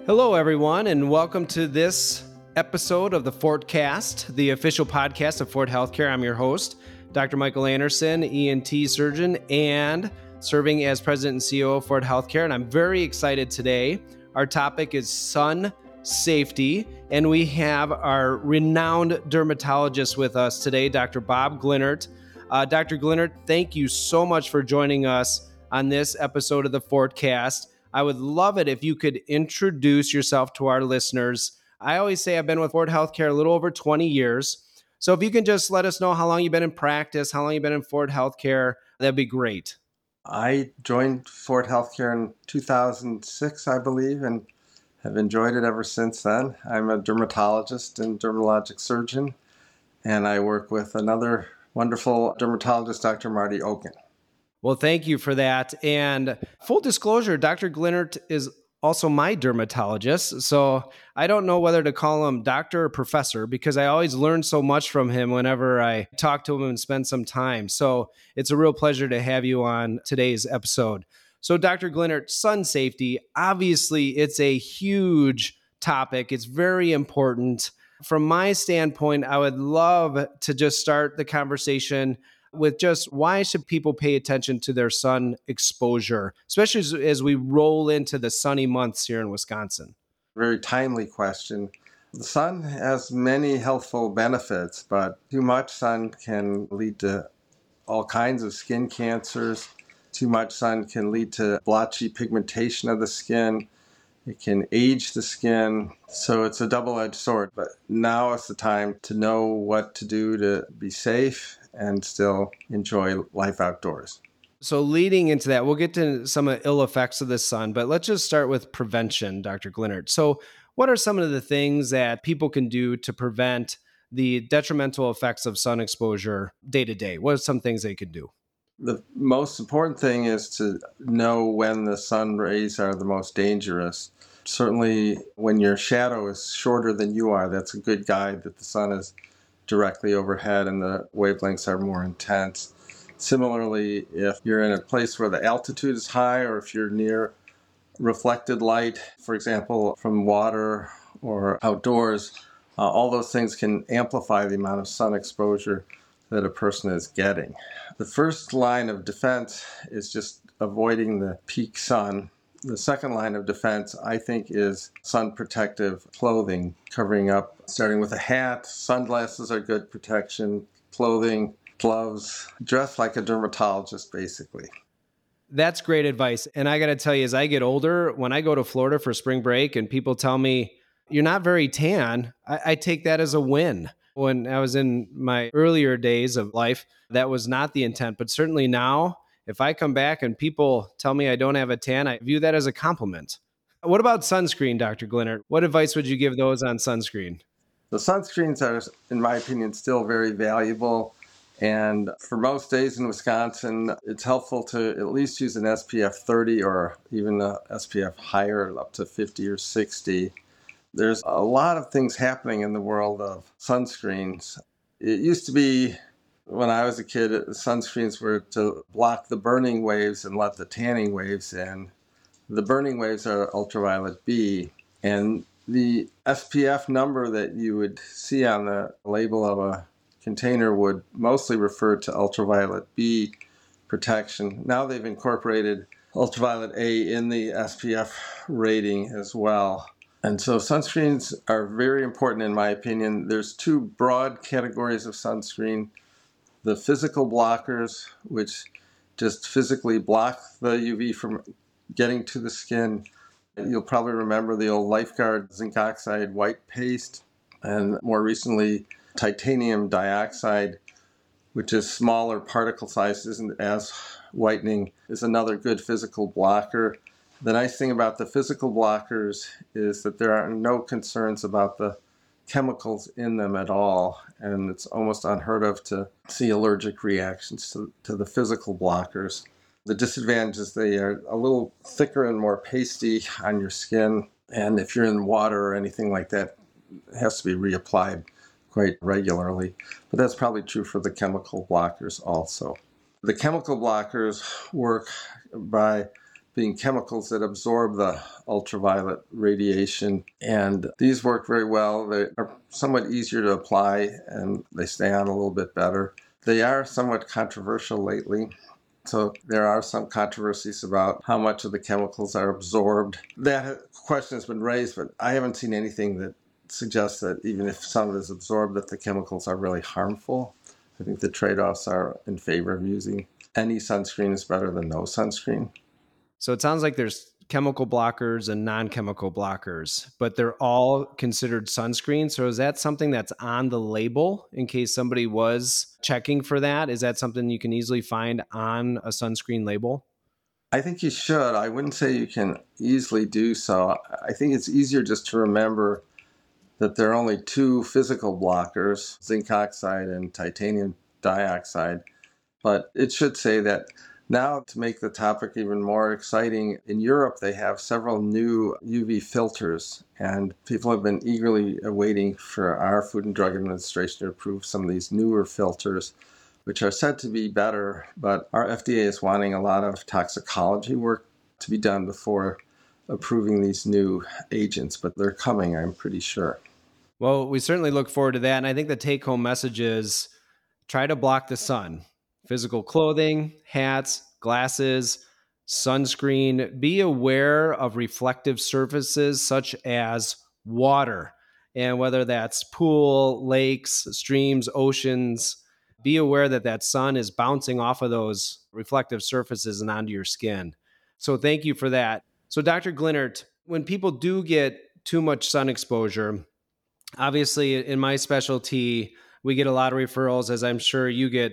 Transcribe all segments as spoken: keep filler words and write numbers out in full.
Hello, everyone, and welcome to this episode of the Fortcast, the official podcast of Fort Healthcare. I'm your host, Doctor Michael Anderson, E N T surgeon, and serving as president and C E O of Fort Healthcare. And I'm very excited today. Our topic is sun safety, and we have our renowned dermatologist with us today, Doctor Bob Glinert. Uh, Doctor Glinert, thank you so much for joining us on this episode of the Fortcast. I would love it if you could introduce yourself to our listeners. I always say I've been with Fort Healthcare a little over twenty years. So if you can just let us know how long you've been in practice, how long you've been in Fort Healthcare, that'd be great. I joined Fort Healthcare in two thousand six, I believe, and have enjoyed it ever since then. I'm a dermatologist and dermatologic surgeon, and I work with another wonderful dermatologist, Doctor Marty Oken. Well, thank you for that. And full disclosure, Doctor Glinert is also my dermatologist. So I don't know whether to call him doctor or professor because I always learn so much from him whenever I talk to him and spend some time. So it's a real pleasure to have you on today's episode. So Doctor Glinert, sun safety, obviously it's a huge topic. It's very important. From my standpoint, I would love to just start the conversation with just why should people pay attention to their sun exposure, especially as, as we roll into the sunny months here in Wisconsin? Very timely question. The sun has many healthful benefits, but too much sun can lead to all kinds of skin cancers. Too much sun can lead to blotchy pigmentation of the skin. It can age the skin. So it's a double-edged sword. But now is the time to know what to do to be safe and still enjoy life outdoors. So leading into that, we'll get to some of the ill effects of the sun, but let's just start with prevention, Doctor Glinert. So what are some of the things that people can do to prevent the detrimental effects of sun exposure day to day? What are some things they could do? The most important thing is to know when the sun rays are the most dangerous. Certainly when your shadow is shorter than you are, that's a good guide that the sun is directly overhead and the wavelengths are more intense. Similarly, if you're in a place where the altitude is high or if you're near reflected light, for example, from water or outdoors, uh, all those things can amplify the amount of sun exposure that a person is getting. The first line of defense is just avoiding the peak sun. The second line of defense, I think, is sun protective clothing, covering up, starting with a hat. Sunglasses are good protection, clothing, gloves, dress like a dermatologist, basically. That's great advice. And I got to tell you, as I get older, when I go to Florida for spring break and people tell me, you're not very tan, I, I take that as a win. When I was in my earlier days of life, that was not the intent. But certainly now, if I come back and people tell me I don't have a tan, I view that as a compliment. What about sunscreen, Doctor Glinert? What advice would you give those on sunscreen? The sunscreens are, in my opinion, still very valuable. And for most days in Wisconsin, it's helpful to at least use an S P F thirty or even a S P F higher, up to fifty or sixty. There's a lot of things happening in the world of sunscreens. It used to be, when I was a kid, sunscreens were to block the burning waves and let the tanning waves in. The burning waves are ultraviolet B, and the S P F number that you would see on the label of a container would mostly refer to ultraviolet B protection. Now they've incorporated ultraviolet A in the S P F rating as well. And so sunscreens are very important in my opinion. There's two broad categories of sunscreen. The physical blockers, which just physically block the U V from getting to the skin. You'll probably remember the old Lifeguard zinc oxide white paste, and more recently titanium dioxide, which is smaller particle size, isn't as whitening, is another good physical blocker. The nice thing about the physical blockers is that there are no concerns about the chemicals in them at all, and it's almost unheard of to see allergic reactions to, to the physical blockers. The disadvantage is they are a little thicker and more pasty on your skin, and if you're in water or anything like that, it has to be reapplied quite regularly. But that's probably true for the chemical blockers also. The chemical blockers work by being chemicals that absorb the ultraviolet radiation. And these work very well. They are somewhat easier to apply and they stay on a little bit better. They are somewhat controversial lately. So there are some controversies about how much of the chemicals are absorbed. That question has been raised, but I haven't seen anything that suggests that even if some of it is absorbed, that the chemicals are really harmful. I think the trade-offs are in favor of using any sunscreen is better than no sunscreen. So it sounds like there's chemical blockers and non-chemical blockers, but they're all considered sunscreen. So is that something that's on the label in case somebody was checking for that? Is that something you can easily find on a sunscreen label? I think you should. I wouldn't say you can easily do so. I think it's easier just to remember that there are only two physical blockers, zinc oxide and titanium dioxide. But it should say that now, to make the topic even more exciting, in Europe they have several new U V filters, and people have been eagerly awaiting for our Food and Drug Administration to approve some of these newer filters, which are said to be better, but our F D A is wanting a lot of toxicology work to be done before approving these new agents, but they're coming, I'm pretty sure. Well, we certainly look forward to that, and I think the take-home message is try to block the sun. Physical clothing, hats, glasses, sunscreen. Be aware of reflective surfaces such as water, and whether that's pool, lakes, streams, oceans. Be aware that that sun is bouncing off of those reflective surfaces and onto your skin. So thank you for that. So Doctor Glinert, when people do get too much sun exposure, obviously in my specialty, we get a lot of referrals, as I'm sure you get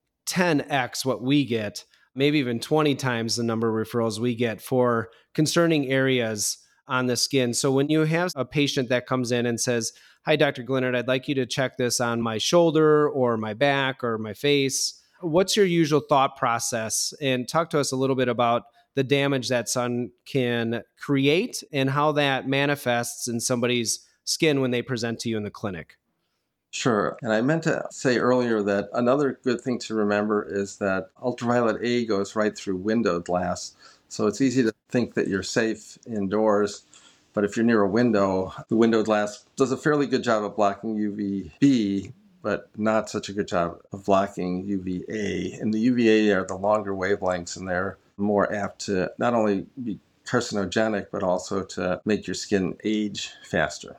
ten x what we get, maybe even twenty times the number of referrals we get for concerning areas on the skin. So when you have a patient that comes in and says, "Hi, Doctor Glinert, I'd like you to check this on my shoulder or my back or my face," what's your usual thought process? And talk to us a little bit about the damage that sun can create and how that manifests in somebody's skin when they present to you in the clinic. Sure. And I meant to say earlier that another good thing to remember is that ultraviolet A goes right through window glass. So it's easy to think that you're safe indoors. But if you're near a window, the window glass does a fairly good job of blocking U V B, but not such a good job of blocking U V A. And the U V A are the longer wavelengths, and they're more apt to not only be carcinogenic, but also to make your skin age faster.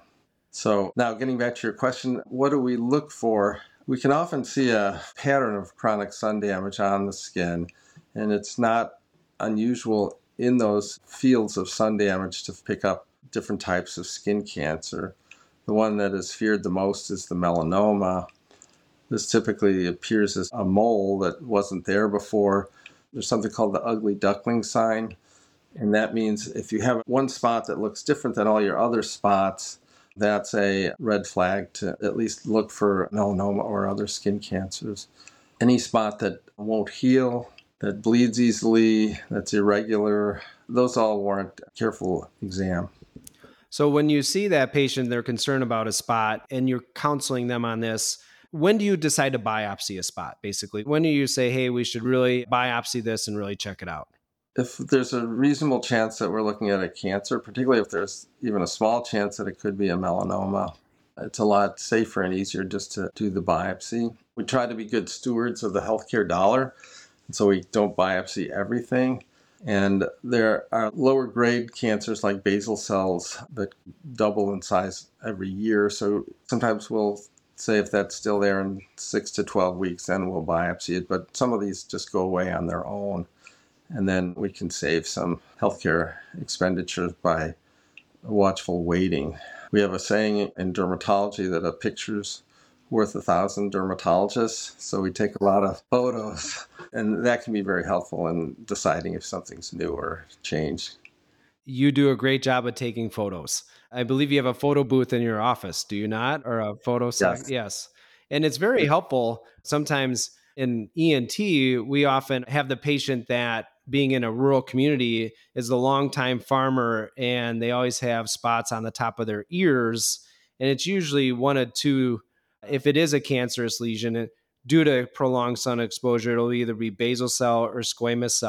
So now getting back to your question, what do we look for? We can often see a pattern of chronic sun damage on the skin, and it's not unusual in those fields of sun damage to pick up different types of skin cancer. The one that is feared the most is the melanoma. This typically appears as a mole that wasn't there before. There's something called the ugly duckling sign, and that means if you have one spot that looks different than all your other spots, that's a red flag to at least look for melanoma or other skin cancers. Any spot that won't heal, that bleeds easily, that's irregular, those all warrant a careful exam. So when you see that patient, they're concerned about a spot and you're counseling them on this, when do you decide to biopsy a spot, basically? When do you say, hey, we should really biopsy this and really check it out? If there's a reasonable chance that we're looking at a cancer, particularly if there's even a small chance that it could be a melanoma, it's a lot safer and easier just to do the biopsy. We try to be good stewards of the healthcare dollar, and so we don't biopsy everything. And there are lower grade cancers like basal cells that double in size every year. So sometimes we'll say if that's still there in six to twelve weeks, then we'll biopsy it. But some of these just go away on their own. And then we can save some healthcare expenditures by watchful waiting. We have a saying in dermatology that a picture's worth a thousand dermatologists. So we take a lot of photos, and that can be very helpful in deciding if something's new or changed. You do a great job of taking photos. I believe you have a photo booth in your office, do you not? Or a photo site? Yes. Yes. And it's very helpful. Sometimes in E N T, we often have the patient that, being in a rural community, is the longtime farmer, and they always have spots on the top of their ears. And it's usually one of two. If it is a cancerous lesion, due to prolonged sun exposure, it'll either be basal cell or squamous cell.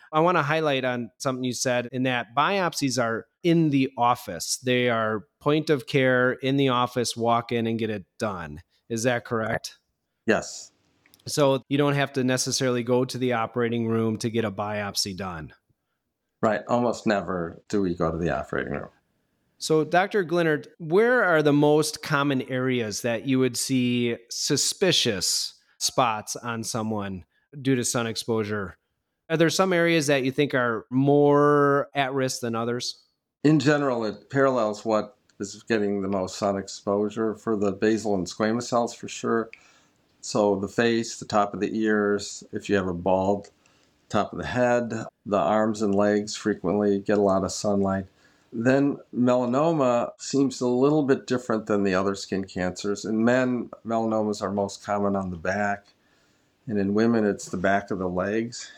I want to highlight on something you said in that biopsies are in the office. They are point of care in the office, walk in and get it done. Is that correct? Yes. So you don't have to necessarily go to the operating room to get a biopsy done. Right. Almost never do we go to the operating room. So, Doctor Glinert, where are the most common areas that you would see suspicious spots on someone due to sun exposure? Are there some areas that you think are more at risk than others? In general, it parallels what is getting the most sun exposure for the basal and squamous cells for sure. So the face, the top of the ears, if you have a bald top of the head, the arms and legs frequently get a lot of sunlight. Then melanoma seems a little bit different than the other skin cancers. In men, melanomas are most common on the back, and in women, it's the back of the legs.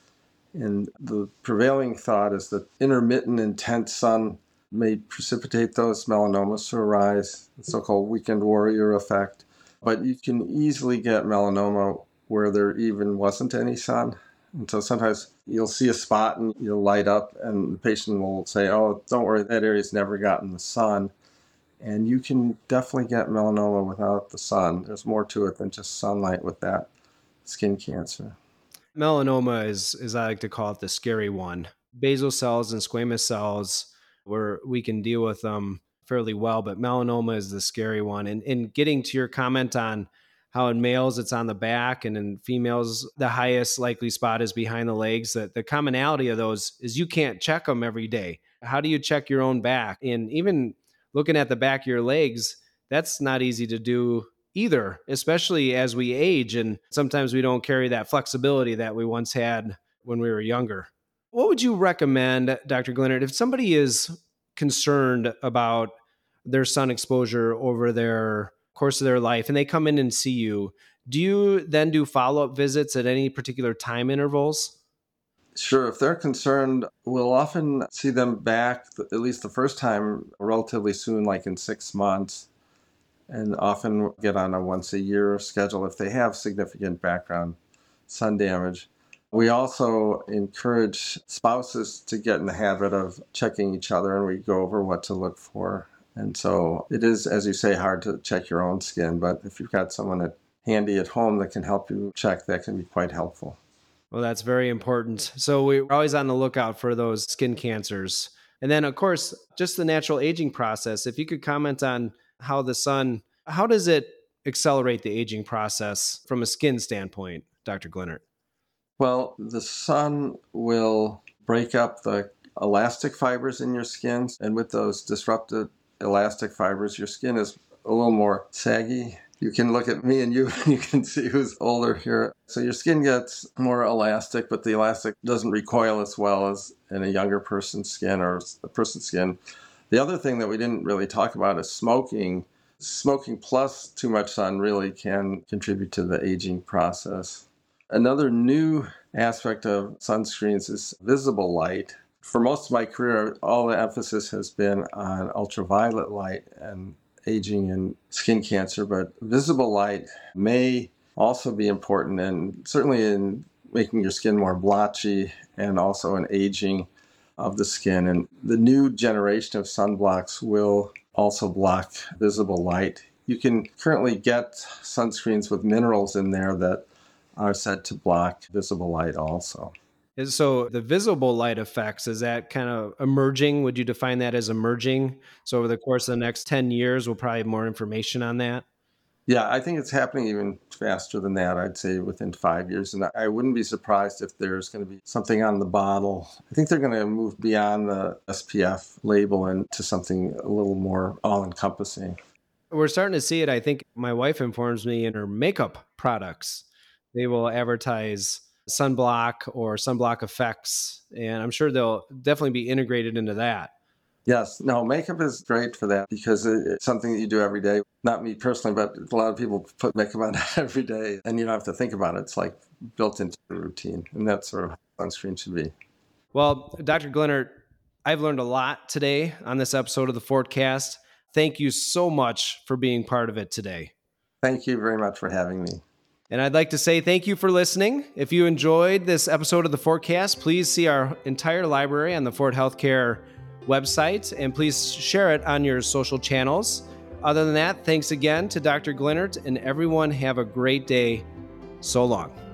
And the prevailing thought is that intermittent, intense sun may precipitate those melanomas to arise, the so-called weekend warrior effect. But you can easily get melanoma where there even wasn't any sun. And so sometimes you'll see a spot and you'll light up and the patient will say, oh, don't worry, that area's never gotten the sun. And you can definitely get melanoma without the sun. There's more to it than just sunlight with that skin cancer. Melanoma is, as I like to call it, the scary one. Basal cells and squamous cells, where we can deal with them fairly well, but melanoma is the scary one. And, and getting to your comment on how in males it's on the back and in females the highest likely spot is behind the legs, that the commonality of those is you can't check them every day. How do you check your own back? And even looking at the back of your legs, that's not easy to do either, especially as we age. And sometimes we don't carry that flexibility that we once had when we were younger. What would you recommend, Doctor Glinert, if somebody is concerned about their sun exposure over their course of their life and they come in and see you? Do you then do follow-up visits at any particular time intervals? Sure. If they're concerned, we'll often see them back, at least the first time, relatively soon, like in six months. And often get on a once a year schedule if they have significant background sun damage. We also encourage spouses to get in the habit of checking each other, and we go over what to look for. And so it is, as you say, hard to check your own skin, but if you've got someone at, handy at home that can help you check, that can be quite helpful. Well, that's very important. So we're always on the lookout for those skin cancers. And then, of course, just the natural aging process. If you could comment on how the sun, how does it accelerate the aging process from a skin standpoint, Doctor Glinert? Well, the sun will break up the elastic fibers in your skin, and with those disrupted elastic fibers, your skin is a little more saggy. You can look at me and you, you can see who's older here. So your skin gets more elastic, but the elastic doesn't recoil as well as in a younger person's skin or a person's skin. The other thing that we didn't really talk about is smoking. Smoking plus too much sun really can contribute to the aging process. Another new aspect of sunscreens is visible light. For most of my career, all the emphasis has been on ultraviolet light and aging and skin cancer, but visible light may also be important, and certainly in making your skin more blotchy and also in aging of the skin. And the new generation of sunblocks will also block visible light. You can currently get sunscreens with minerals in there that are said to block visible light also. So the visible light effects, is that kind of emerging? Would you define that as emerging? So over the course of the next ten years, we'll probably have more information on that? Yeah, I think it's happening even faster than that. I'd say within five years. And I wouldn't be surprised if there's going to be something on the bottle. I think they're going to move beyond the S P F label and to something a little more all-encompassing. We're starting to see it. I think my wife informs me in her makeup products, they will advertise sunblock or sunblock effects, and I'm sure they'll definitely be integrated into that. Yes. No, makeup is great for that because it's something that you do every day. Not me personally, but a lot of people put makeup on every day and you don't have to think about it. It's like built into the routine, and that's sort of how sunscreen should be. Well, Doctor Glinert, I've learned a lot today on this episode of the Fortcast. Thank you so much for being part of it today. Thank you very much for having me. And I'd like to say thank you for listening. If you enjoyed this episode of the Fortcast, please see our entire library on the Fort Healthcare website, and please share it on your social channels. Other than that, thanks again to Doctor Glennert, and everyone have a great day. So long.